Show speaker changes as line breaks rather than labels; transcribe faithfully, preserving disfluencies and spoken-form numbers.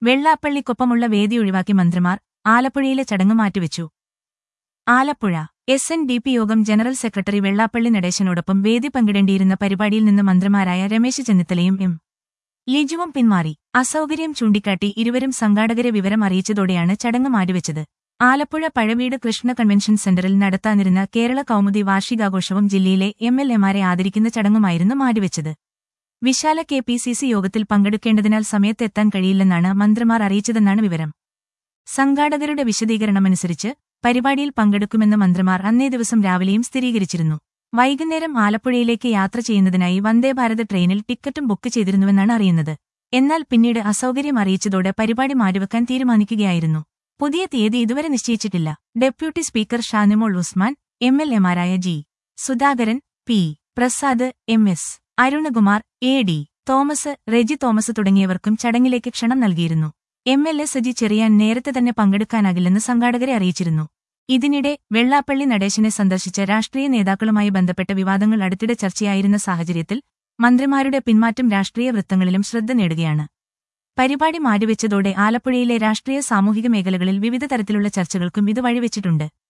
വെള്ളാപ്പള്ളിക്കൊപ്പമുള്ള വേദി ഒഴിവാക്കി മന്ത്രിമാർ, ആലപ്പുഴയിലെ ചടങ്ങ് മാറ്റിവെച്ചു. Alappuzha S N D P യോഗം ജനറൽ സെക്രട്ടറി വെള്ളാപ്പള്ളി നടേശനോടൊപ്പം വേദി പങ്കിടേണ്ടിയിരുന്ന പരിപാടിയിൽ നിന്ന് മന്ത്രിമാരായ രമേശ് ചെന്നിത്തലയും എം ലിജുവും പിന്മാറി. അസൗകര്യം ചൂണ്ടിക്കാട്ടി ഇരുവരും സംഘാടകരെ വിവരം അറിയിച്ചതോടെയാണ് ചടങ്ങ് മാറ്റിവെച്ചത്. ആലപ്പുഴ പഴവീട് കൃഷ്ണ കൺവെൻഷൻ സെന്ററിൽ നടത്താനിരുന്ന കേരള കൗമുദി വാർഷികാഘോഷവും ജില്ലയിലെ എം എൽ എമാരെ ആദരിക്കുന്ന ചടങ്ങുമായിരുന്നു മാറ്റിവെച്ചത്. വിശാല കെ പി സി സി യോഗത്തിൽ പങ്കെടുക്കേണ്ടതിനാൽ സമയത്തെത്താൻ കഴിയില്ലെന്നാണ് മന്ത്രിമാർ അറിയിച്ചതെന്നാണ് വിവരം. സംഘാടകരുടെ വിശദീകരണമനുസരിച്ച് പരിപാടിയിൽ പങ്കെടുക്കുമെന്ന് മന്ത്രിമാർ അന്നേ ദിവസം രാവിലെയും സ്ഥിരീകരിച്ചിരുന്നു. വൈകുന്നേരം ആലപ്പുഴയിലേക്ക് യാത്ര ചെയ്യുന്നതിനായി വന്ദേഭാരത് ട്രെയിനിൽ ടിക്കറ്റും ബുക്ക് ചെയ്തിരുന്നുവെന്നാണ് അറിയുന്നത്. എന്നാൽ പിന്നീട് അസൗകര്യം അറിയിച്ചതോടെ പരിപാടി മാറ്റിവെക്കാൻ തീരുമാനിക്കുകയായിരുന്നു. പുതിയ തീയതി ഇതുവരെ നിശ്ചയിച്ചിട്ടില്ല. Deputy speaker Shanimol Usman, M L എമാരായ G Sudhakaran, P Prasad, M S Arunkumar, A D Thomas, Reji Thomas തുടങ്ങിയവർക്കും ചടങ്ങിലേക്ക് ക്ഷണം നൽകിയിരുന്നു. M L A Saji Cherian നേരത്തെ തന്നെ പങ്കെടുക്കാനാകില്ലെന്ന് സംഘാടകരെ അറിയിച്ചിരുന്നു. ഇതിനിടെ വെള്ളാപ്പള്ളി നടേശനെ സന്ദർശിച്ച രാഷ്ട്രീയ നേതാക്കളുമായി ബന്ധപ്പെട്ട വിവാദങ്ങൾ അടുത്തിടെ ചർച്ചയായിരുന്ന സാഹചര്യത്തിൽ മന്ത്രിമാരുടെ പിന്മാറ്റം രാഷ്ട്രീയ വൃത്തങ്ങളിലും ശ്രദ്ധ നേടുകയാണ്. പരിപാടി മാറ്റിവെച്ചതോടെ ആലപ്പുഴയിലെ രാഷ്ട്രീയ സാമൂഹിക മേഖലകളിൽ വിവിധ തരത്തിലുള്ള ചർച്ചകൾക്കും ഇത് വഴിവെച്ചിട്ടുണ്ട്.